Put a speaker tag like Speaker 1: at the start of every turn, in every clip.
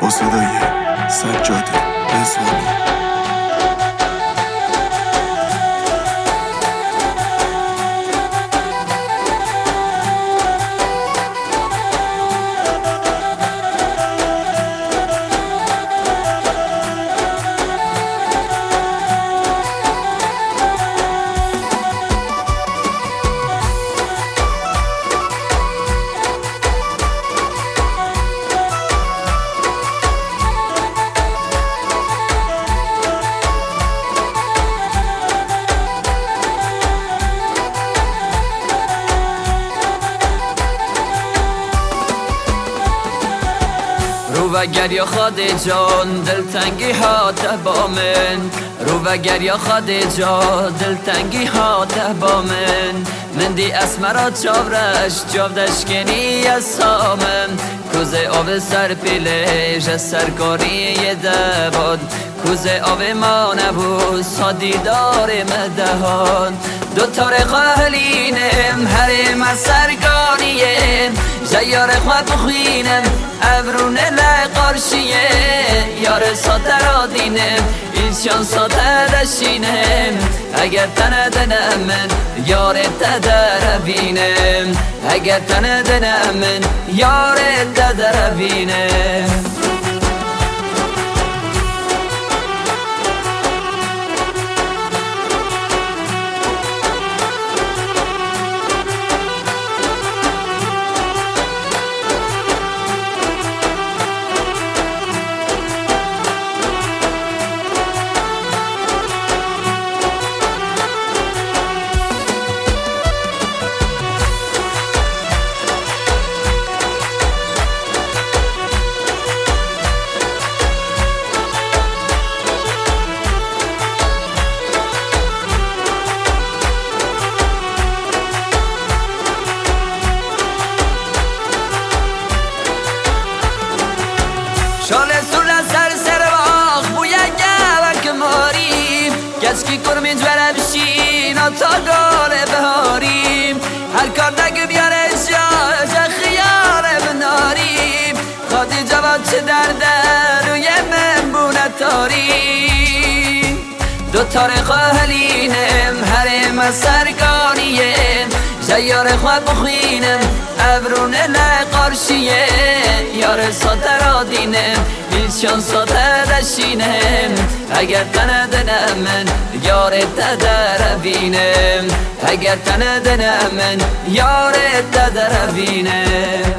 Speaker 1: با صدای سجاد رضوانی.
Speaker 2: رو گریا خاد جان دلتنگی ها با من، رو گریا خاد جان دلتنگی ها با من دی اسمرا چاورش جاودش کنی از سامم کوزه آب سر پیلش سرکاری دباد کوزه آب ما نبود سادیدار مدهان دو تارق اهلینم هرم سرگانیم جیار خواب بخوینم ابرون لقارشیه یار ساتر آدینم ایشان ساتر دشینم اگر تنه دنم من یار تدر بینم اگر تنه دنم من یار تدر بینم شال سول سر سر باغ بوی گوک ماریم کسکی کرمی جوره بشین تا گال بهاریم هر کار دگ بیاره جا خیار بناریم خادی جواد چه درده روی من بونه تاریم دو تارق اهلینم هرم سرگانیم جیار خواب بخوینم ابرون لقارشیه یار ساتر آدینم ایشان ساتر دشینم اگر تنه دنم من یار تدر بینم اگر تنه دنم من یار تدر بینم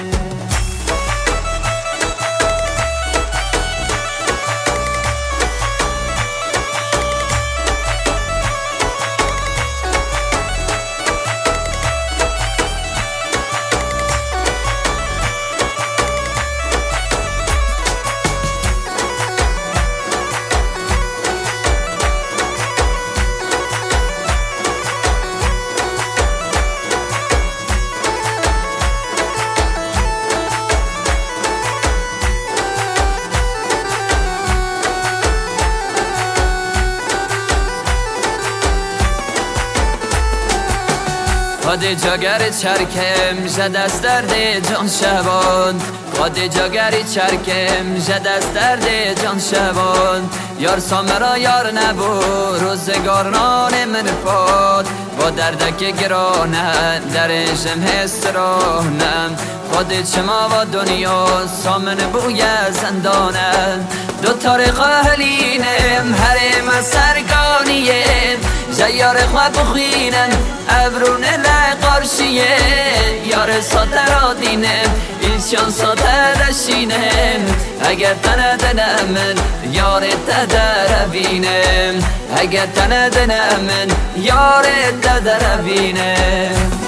Speaker 2: خاد جاگر چرکم جد از درد جان شبان خاد جاگری چرکم جد از درد جان شبان یار سامرا یار نبو روزگار نان من پاد با دردک گرانه درشم هسترانم خاد چما و دنیا سامن بوی زندانه دو تارق اهلینم هرم سرگانیم جیار خواب بخوینم ابرون لقارشیه یار ساتر آدینم ایشان ساتر دشینم اگر تنه دنم من یار تدر بینم اگر تنه دنم من یار تدر بینم